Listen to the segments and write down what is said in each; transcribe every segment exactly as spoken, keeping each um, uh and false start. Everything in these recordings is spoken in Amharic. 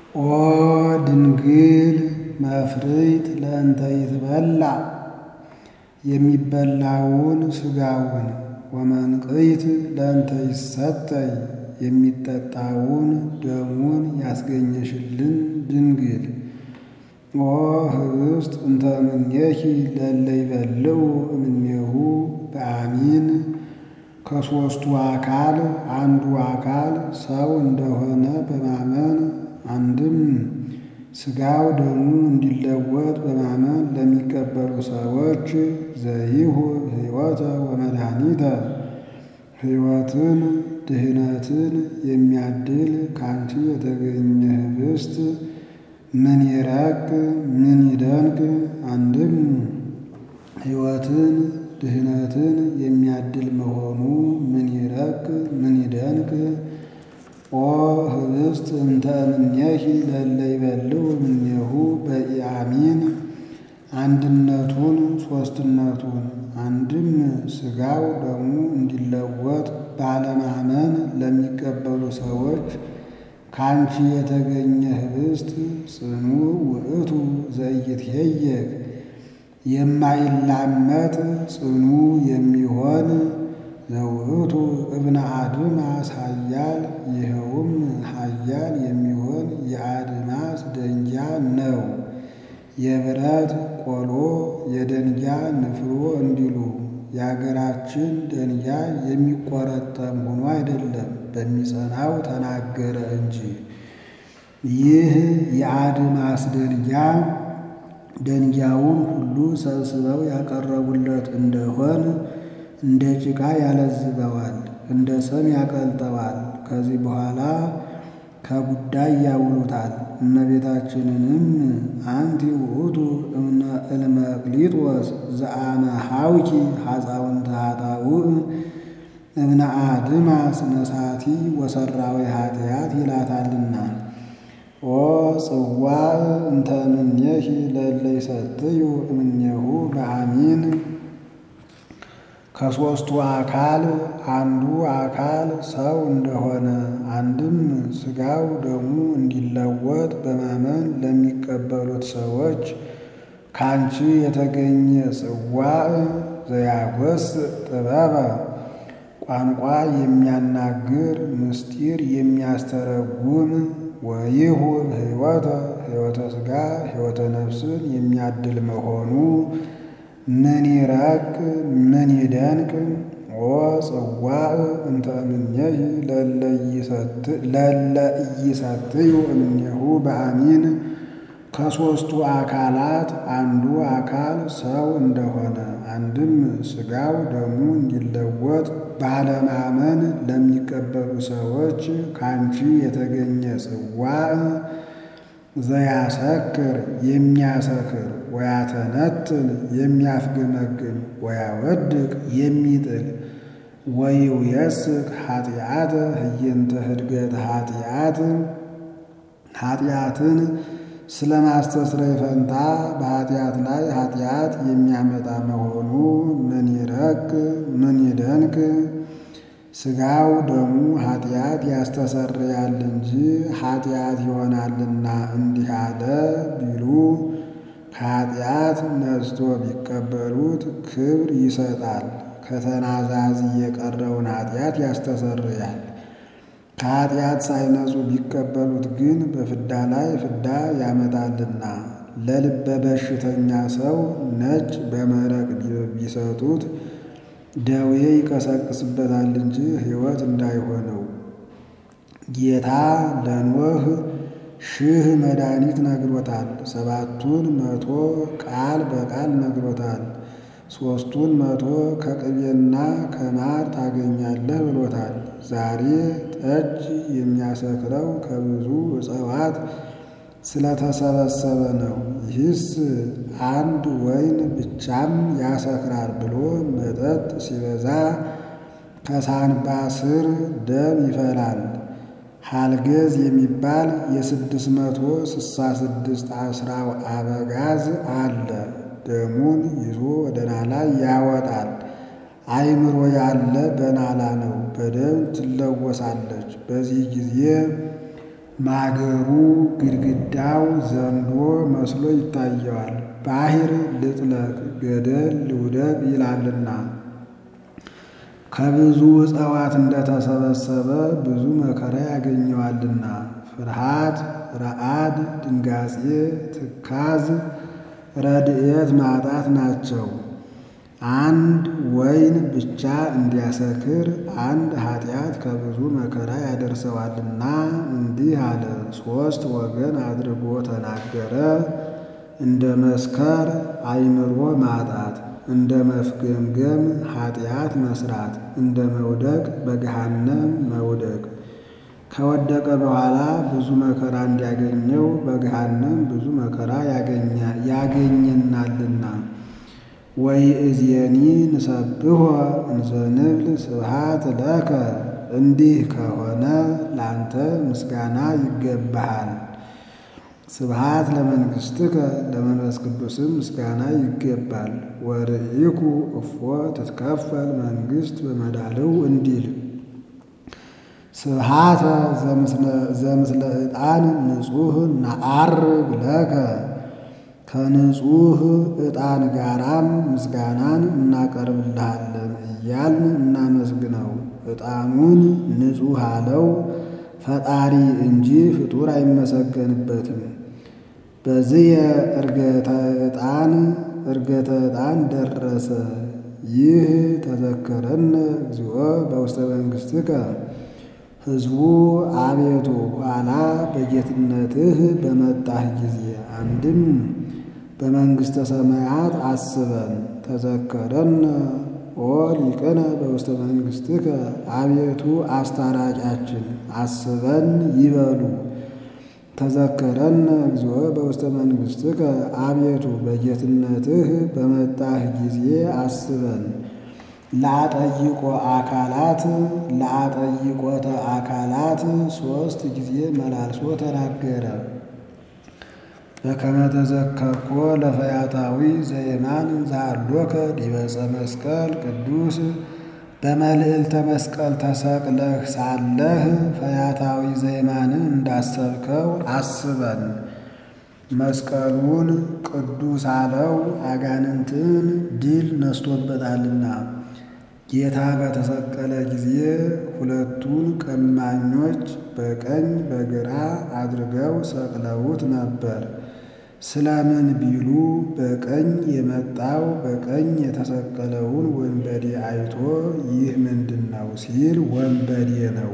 ኦ ድንግል መፍርይት ለእንተ ይትበላ የሚበላውን ሥጋውን ወመንቅይት ለእንተ ይሰተይ የሚጠጣውን ደሙን ያስገኘሽልን ድንግል ኦ ኅብስት እንተ እምኔኪ ለእለ ይበልዑ እምኔሁ በአሚን ከሦስቱ አካል አንዱ አካል ሰው እንደሆነ በማመን አንድም ሥጋው ደሙ እንዲለወጥ በማመን ለሚቀበሉ ሰዎች ዘይሁ ሕይወተ ወመድኃኒተ ሕይወትን ድህነትን የሚያድል ካንቺ የተገኘ ኅብስት ምን ይረቅ ምን ይደንቅ። አንድም ሕይወትን ድህነትን የሚያድል መሆኑ ምን ይረቅ ምን ይደንቅ። ኦ ኅብስት እንተ እምኔኪ ለእለ ይበልዑ እምኔሁ በኢአሚን አንድነቱን ሦስትነቱን አንድም ሥጋው ደሙ እንዲለወጥ ባለማመን ለሚቀበሉ ሰዎች ካንቺ የተገኘ ኅብስት ጽኑዕ ውእቱ ዘኢይትሄየክ የማይላመጥ ጽኑ የሚሆን ዘውእቱ እብነ አድማስ ኃያል ይኸውም ኃያል የሚሆን የአድማስ ደንጊያ ነው። የብረት ቆሎ የደንጊያ ንፍሮ እንዲሉ የአገራችን ደንጊያ የሚቆረጠም ሆኖ አይደለም በሚጸናው ተናገረ እንጂ። ይህ የአድማስ ደንጊያ ደንጊያውን ሁሉ ሰብስበው ያቀረቡለት እንደሆን እንደ ጭቃ ያለዝበዋል፣ እንደ ሰም ያቀልጠዋል። ከዚህ በኋላ ከጉዳይ ያውሉታል። እመቤታችንንም አንቲ ውእቱ እምነ እልመቅሊጦስ ዘአመ ሐውኪ ሐፃውንተ ኃጣውእ እብነ አድማስ ነሳቲ ወሰራዊ ኃጢአት ይላታልና። ኦ ጽዋዕ እንተ እምኔኪ ለእለ ይሰትዩ እምኔሁ በአሚን ከሦስቱ አካል አንዱ አካል ሰው እንደሆነ አንድም ሥጋው ደሙ እንዲለወጥ በማመን ለሚቀበሉት ሰዎች ካንቺ የተገኘ ጽዋዕ ዘያጐስእ ጥበበ ቋንቋ የሚያናግር ምስጢር የሚያስተረጉም ወይሁ ሕይወተ ሕይወተ ሥጋ ሕይወተ ነፍስን የሚያድል መሆኑ ምን ይረቅ ምን ይደንቅ። ኦ ጽዋዕ እንተ እምኔኪ ለእለ ኢይሰትዩ እምኔሁ በአሚን ከሦስቱ አካላት አንዱ አካል ሰው እንደሆነ አንድም ሥጋው ደሙ እንዲለወጥ ባለማመን ለሚቀበሉ ሰዎች ካንቺ የተገኘ ጽዋዕ ዘያሰክር የሚያሰክር ወያተነትን የሚያፍገመግም ወያወድቅ የሚጥል ወይውየስክ ኃጢአተ ህየንተ ህድገት ኃጢአት ኃጢአትን ስለ ማስተስረይ ፈንታ በኃጢአት ላይ ኃጢአት የሚያመጣ መሆኑ ምን ይረቅ ምን ይደንቅ። ሥጋው ደሙ ኃጢአት ያስተሰርያል እንጂ ኃጢአት ይሆናልና እንዲህ አለ ቢሉ ከኃጢአት ነጽቶ ቢቀበሉት ክብር ይሰጣል። ከተናዛዝ የቀረውን ኃጢአት ያስተሰርያል። ከኃጢአት ሳይነጹ ቢቀበሉት ግን በፍዳ ላይ ፍዳ ያመጣልና። ለልበ በሽተኛ ሰው ነጭ በመረቅ ቢሰጡት ደዌ ይቀሰቅስበታል እንጂ ሕይወት እንዳይሆነው። ጌታ ለኖህ ሺህ መድኃኒት ነግሮታል። ሰባቱን መቶ ቃል በቃል ነግሮታል። ሦስቱን መቶ ከቅቤና ከማር ታገኛለህ ብሎታል። ዛሬ ጠጅ የሚያሰክረው ከብዙ እጽዋት ስለተሰበሰበ ነው። ይህስ አንድ ወይን ብቻም ያሰክራል ብሎ መጠጥ ሲበዛ ከሳንባ ስር ደም ይፈላል። ሐልገዝ የሚባል የስድስት መቶ ስሳ ስድስት አስራው አበጋዝ አለ። ደሙን ይዞ ወደ ናላ ያወጣል። አእምሮ ያለ በናላ ነው፣ በደም ትለወሳለች። በዚህ ጊዜ ማገሩ ግድግዳው ዘንዶ መስሎ ይታየዋል። ባሕር ልጥለቅ ገደል ልውደቅ ይላልና ከብዙ እጽዋት እንደተሰበሰበ ብዙ መከራ ያገኘዋልና። ፍርሃት፣ ረዓድ፣ ድንጋጼ፣ ትካዝ፣ ረድኤት ማጣት ናቸው። አንድ ወይን ብቻ እንዲያሰክር አንድ ኃጢአት ከብዙ መከራ ያደርሰዋልና እንዲህ አለ። ሦስት ወገን አድርጎ ተናገረ። እንደ መስከር አእምሮ ማጣት፣ እንደ መፍገምገም ኃጢአት መስራት፣ እንደ መውደቅ በገሃነም መውደቅ። ከወደቀ በኋላ ብዙ መከራ እንዲያገኘው በገሃነም ብዙ መከራ ያገኘናልና። ወይእዜኒ ንሰብሖ እንዘ ንብል ስብሐት ለከ። እንዲህ ከሆነ ላንተ ምስጋና ይገባሃል። ስብሐት ለመንግሥትከ ለመንፈስ ቅዱስም ምስጋና ይገባል። ወርኢኩ እፎ ትትከፈል መንግሥት በመዳልው እንዲል ስብሐተ ዘምስለ ዕጣን ንጹሕ ነዐርግ ለከ። ከንጹሕ ዕጣን ጋራም ምስጋናን እናቀርብልሃለን እያልን እናመስግነው። ዕጣኑን ንጹሕ አለው ፈጣሪ እንጂ ፍጡር አይመሰገንበትም። በዚህ ዕርገተ ዕጣን ዕርገተ ዕጣን ደረሰ። ይህ ተዘከረነ እግዚኦ በውስተ መንግሥትከ። ሕዝቡ አቤቱ ኋላ በጌትነትህ በመጣህ ጊዜ አንድም በመንግሥተ ሰማያት አስበን። ተዘከረነ ኦ ሊቅነ በውስተ መንግሥትከ። አቤቱ አስታራቂያችን አስበን ይበሉ። ተዘከረነ እግዚኦ በውስተ መንግሥትከ። አቤቱ በጌትነትህ በመጣህ ጊዜ አስበን። ለአጠይቆ አካላት ለአጠይቆተ አካላት ሦስት ጊዜ መላልሶ ተናገረ። በከመ ተዘከርኮ ለፈያታዊ ዘየማን ዘሃሎከ ዲበ ዕፀ መስቀል ቅዱስ። በመልዕልተ መስቀል ተሰቅለህ ሳለህ ፈያታዊ ዘየማንን እንዳሰብከው አስበን። መስቀሉን ቅዱስ አለው አጋንንትን ድል ነስቶበታልና። ጌታ በተሰቀለ ጊዜ ሁለቱን ቀማኞች በቀኝ በግራ አድርገው ሰቅለውት ነበር። ስለምን ቢሉ በቀኝ የመጣው በቀኝ የተሰቀለውን ወንበዴ አይቶ ይህ ምንድን ነው ሲል ወንበዴ ነው።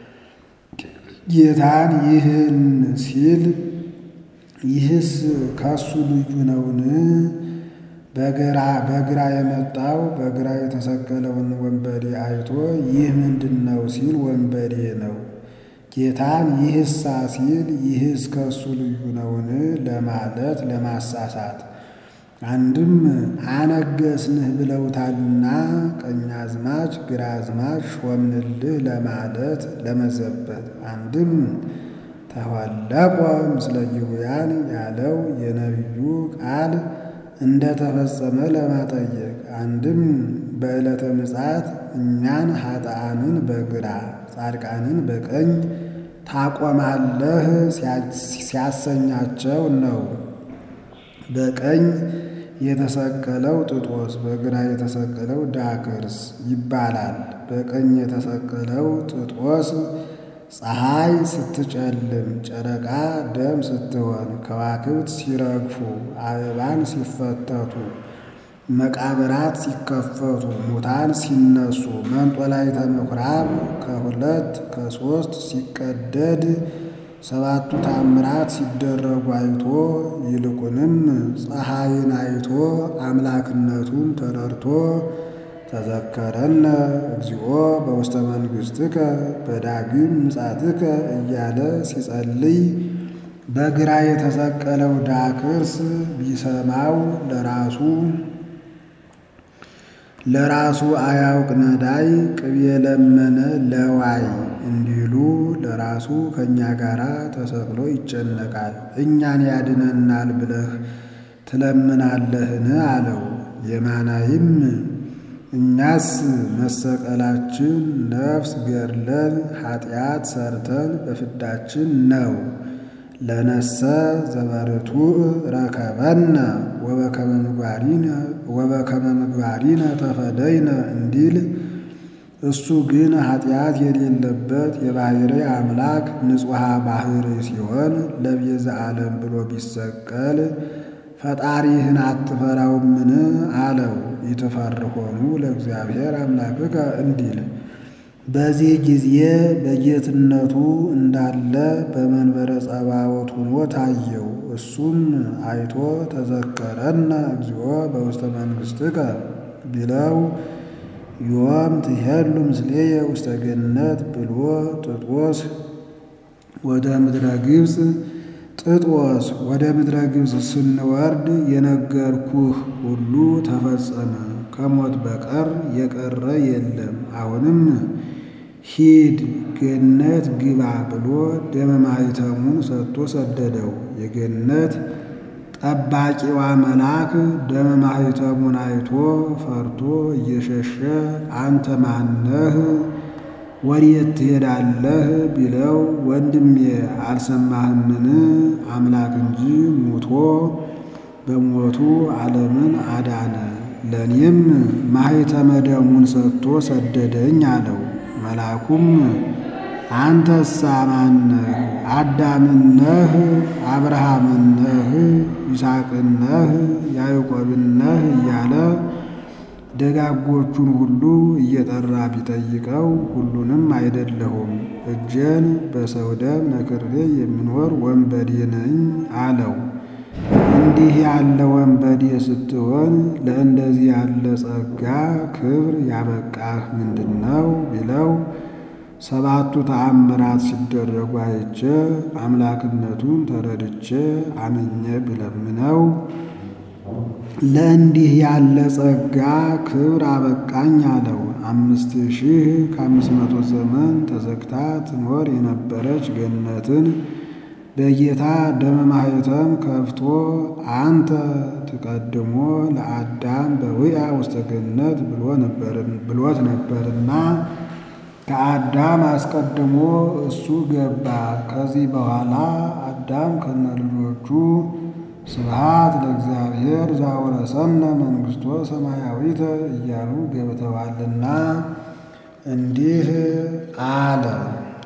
ጌታን ይህን ሲል ይህስ ከሱ ልዩ ነውን? በግራ በግራ የመጣው በግራ የተሰቀለውን ወንበዴ አይቶ ይህ ምንድን ነው ሲል ወንበዴ ነው። ጌታን ይህሳ ሲል ይህስ ከሱ ልዩ ነውን ለማለት ለማሳሳት። አንድም አነገስንህ ብለውታልና ቀኛዝማች ግራዝማች ሾምንልህ ለማለት ለመዘበት። አንድም ተኋለቆ ምስለ ጊሩያን ያለው የነቢዩ ቃል እንደተፈጸመ ለማጠየቅ። አንድም በዕለተ ምጽአት እኛን ኃጥአንን በግራ ጻድቃንን በቀኝ ታቆማለህ ሲያሰኛቸው ነው። በቀኝ የተሰቀለው ጥጦስ በግራ የተሰቀለው ዳክርስ ይባላል። በቀኝ የተሰቀለው ጥጦስ ፀሐይ ስትጨልም ጨረቃ ደም ስትሆን ከዋክብት ሲረግፉ አበባን ሲፈተቱ መቃብራት ሲከፈቱ ሙታን ሲነሱ መንጦላዕተ ምኵራብ ከሁለት ከሦስት ሲቀደድ ሰባቱ ታምራት ሲደረጉ አይቶ ይልቁንም ፀሐይን አይቶ አምላክነቱን ተረድቶ ተዘከረነ እግዚኦ በውስተ መንግሥትከ በዳግም ምጽአትከ እያለ ሲጸልይ በግራ የተሰቀለው ዳክርስ ቢሰማው ለራሱ ለራሱ አያውቅ ነዳይ ቅቤ ለመነ ለዋይ እንዲሉ ለራሱ ከእኛ ጋር ተሰቅሎ ይጨነቃል። እኛን ያድነናል ብለህ ትለምናለህን አለው። የማናይም እኛስ መሰቀላችን ነፍስ ገድለን ኃጢአት ሰርተን በፍዳችን ነው። ለነሰ ዘበርቱዕ ረከበነ ወበከመ ምግባሪነ ተፈደይነ እንዲል እሱ ግን ኃጢአት የሌለበት የባሕርይ አምላክ ንጹሐ ባሕርይ ሲሆን ለቤዛ ዓለም ብሎ ቢሰቀል ፈጣሪህን አትፈራውምን አለው። ይትፈርሆኑ ለእግዚአብሔር አምላክከ እንዲል በዚህ ጊዜ በጌትነቱ እንዳለ በመንበረ ጸባዖት ሆኖ ታየው። እሱም አይቶ ተዘከረነ እግዚኦ በውስተ መንግሥትከ ቢለው ዮም ትሄሉ ምስሌየ ውስተ ገነት ብሎ ጥጦስ ወደ ምድረ ግብፅ ጥጦስ ወደ ምድረ ግብፅ ስንወርድ የነገርኩህ ሁሉ ተፈጸመ። ከሞት በቀር የቀረ የለም። አሁንም ሂድ ገነት ግባ ብሎ ደመ ማኅተሙን ሰጥቶ ሰደደው። የገነት ጠባቂዋ መልአክ ደመ ማኅተሙን አይቶ ፈርቶ እየሸሸ አንተ ማነህ? ወዴት ትሄዳለህ? ቢለው ወንድሜ አልሰማህምን? አምላክ እንጂ ሙቶ በሞቱ ዓለምን አዳነ፣ ለእኔም ማኅተመ ደሙን ሰጥቶ ሰደደኝ አለው። መልአኩም አንተሳ ማነህ? አዳምነህ? አብርሃምነህ? ይስሐቅነህ? ያዕቆብነህ? እያለ ደጋጎቹን ሁሉ እየጠራ ቢጠይቀው ሁሉንም አይደለሁም፣ እጄን በሰው ደም ነክሬ የምኖር ወንበዴ ነኝ አለው። እንዲህ ያለ ወንበዴ ስትሆን ለእንደዚህ ያለ ጸጋ ክብር ያበቃህ ምንድነው? ቢለው ሰባቱ ተአምራት ሲደረጉ አይቼ አምላክነቱን ተረድቼ አምኜ ብለምነው ለእንዲህ ያለ ጸጋ ክብር አበቃኝ አለው። አምስት ሺህ ከአምስት መቶ ዘመን ተዘግታ ትኖር የነበረች ገነትን በጌታ ደመ ማኅተም ከፍቶ አንተ ትቀድሞ ለአዳም በውያ ውስተ ገነት ብሎት ነበርና ከአዳም አስቀድሞ እሱ ገባ። ከዚህ በኋላ አዳም ከነልጆቹ ስብሐት ለእግዚአብሔር ዘአውረሰነ መንግሥቶ ሰማያዊተ እያሉ ገብተዋልና እንዲህ አለ።